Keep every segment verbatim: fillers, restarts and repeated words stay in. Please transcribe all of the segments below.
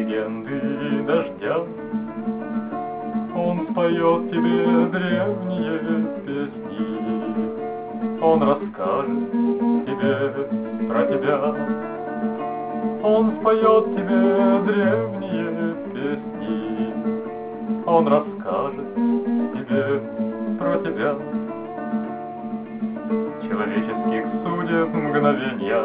легенды дождя. Он споет тебе древние песни, он расскажет тебе про тебя. Он споет тебе древние песни, он расскажет тебе про тебя. Человеческих судеб мгновенья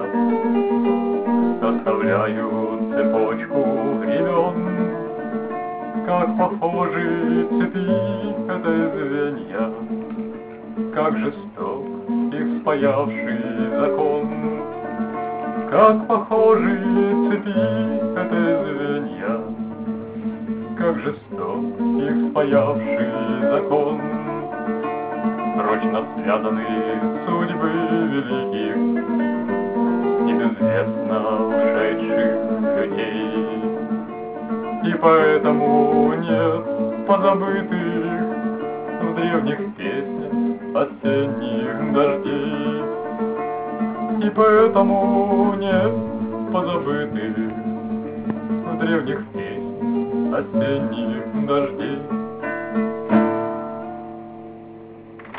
составляют цепочку времен. Как похожи цепи этой звенья, как жесток их спаявший закон. Как похожи цепи этой звенья, как жесток их спаявший закон. Прочно связаны судьбы великих и безвестно ушедших людей. И поэтому нет позабытых в древних песнях осенних дождей. И поэтому нет позабытых в древних песнях осенних дождей.